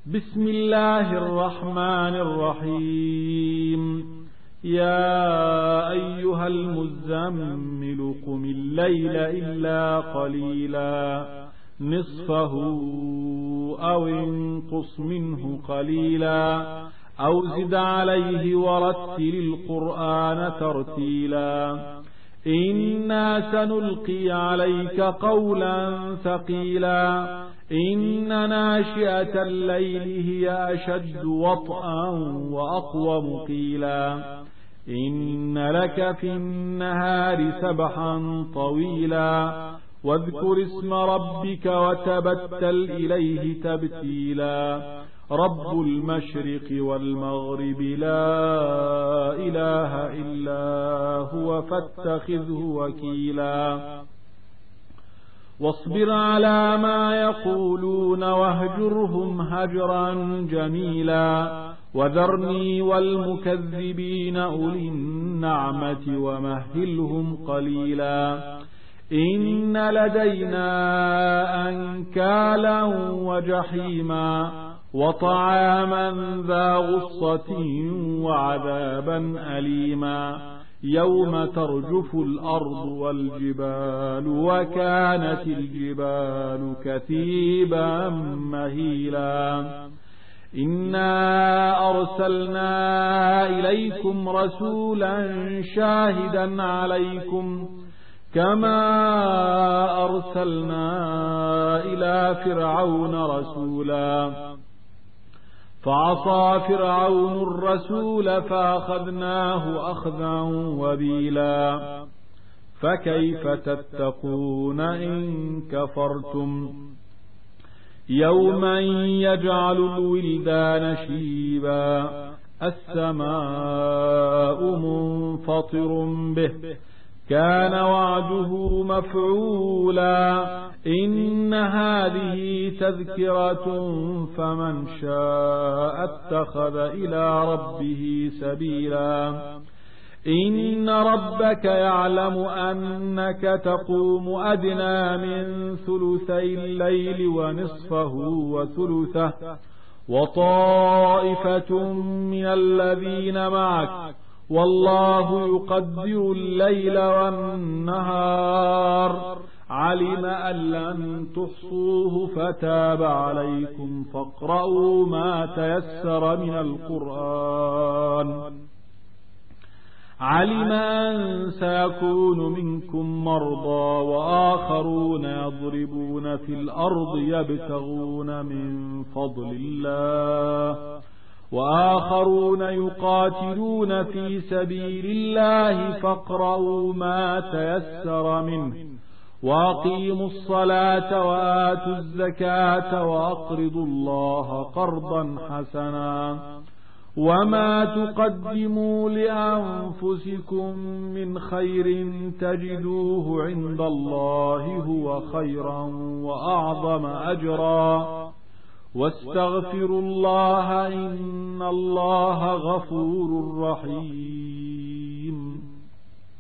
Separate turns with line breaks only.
بسم الله الرحمن الرحيم. يا أيها المزمل قم الليل إلا قليلا نصفه أو انقص منه قليلا أو زد عليه ورتل القرآن ترتيلا إنا سنلقي عليك قولا ثقيلا إن ناشئة الليل هي أشد وطئا وأقوم قيلا إن لك في النهار سبحا طويلا واذكر اسم ربك وتبتل إليه تبتيلا رب المشرق والمغرب لا إله إلا هو فاتخذه وكيلا واصبر على ما يقولون واهجرهم هجرا جميلا وذرني والمكذبين أولي النعمة ومهلهم قليلا إن لدينا أنكالا وجحيما وطعاما ذا غصة وعذابا أليما يوم ترجف الأرض والجبال وكانت الجبال كثيبا مهيلا إنا أرسلنا إليكم رسولا شاهدا عليكم كما أرسلنا إلى فرعون رسولا فعصى فرعون الرسول فأخذناه أخذا وبيلا فكيف تتقون إن كفرتم يوما يجعل الولدان شيبا السماء منفطر به كان وعده مفعولا إن هذه تذكرة فمن شاء اتخذ إلى ربه سبيلا إن ربك يعلم أنك تقوم أدنى من ثلثي الليل ونصفه وثلثه وطائفة من الذين معك والله يقدر الليل والنهار علم أن لن تحصوه فتاب عليكم فاقرؤوا ما تيسر من القرآن علم أن سيكون منكم مرضى وآخرون يضربون في الأرض يبتغون من فضل الله وآخرون يقاتلون في سبيل الله فاقرؤوا ما تيسر منه وأقيموا الصلاة وآتوا الزكاة وأقرضوا الله قرضا حسنا وما تقدموا لأنفسكم من خير تجدوه عند الله هو خيرا وأعظم أجرا واستغفروا الله إن الله غفور رحيم